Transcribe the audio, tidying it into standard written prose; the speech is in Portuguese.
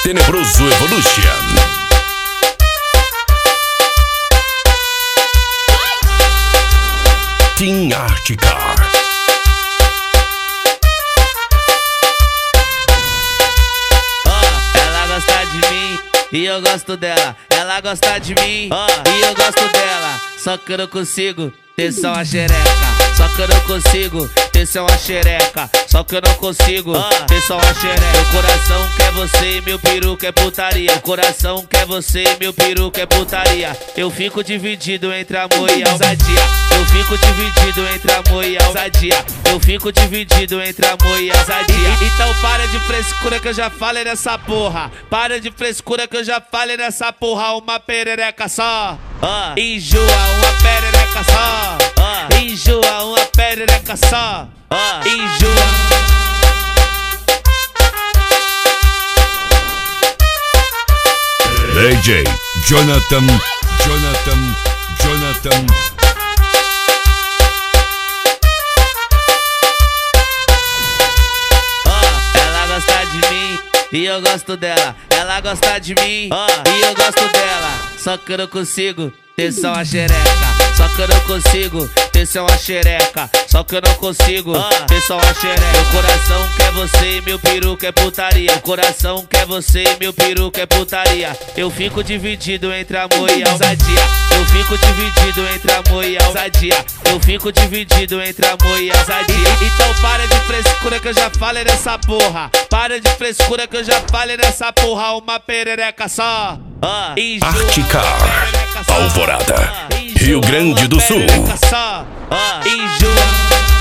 Tenebroso Evolution. Team Articar. Ela gosta de mim e eu gosto dela. Ela gosta de mim e eu gosto dela. Só que eu não consigo ter só uma xereca. Só que eu não consigo ter só uma xereca. Só que eu não consigo ter só uma xereca. Meu coração quer você e meu peru quer putaria. O coração quer você e meu peru quer putaria. Eu fico dividido entre amor e ousadia. Eu fico dividido entre amor e ousadia. Eu fico dividido entre amor e ousadia. Então para de frescura que eu já falei nessa porra. Para de frescura que eu já falei nessa porra. Uma perereca só. Enjoa uma perereca só. Enjoa uma perereca só. Enjoa. DJ Jonathan. Ela gosta de mim e eu gosto dela. Ela gosta de mim e eu gosto dela. Só que eu não consigo ter só uma xereca. Só que eu não consigo ter só uma xereca. Só que eu não consigo ter só uma xereca. Meu coração quer você e meu peru quer putaria. O coração quer você e meu peru quer putaria. Eu fico dividido entre amor e ousadia. Eu fico dividido entre amor e ousadia. Eu fico dividido entre amor e ousadia. Então para de frescura que eu já falei nessa porra. Para de frescura que eu já falei nessa porra. Uma perereca só. Articar. Alvorada, Rio Grande do Sul. Enjoa.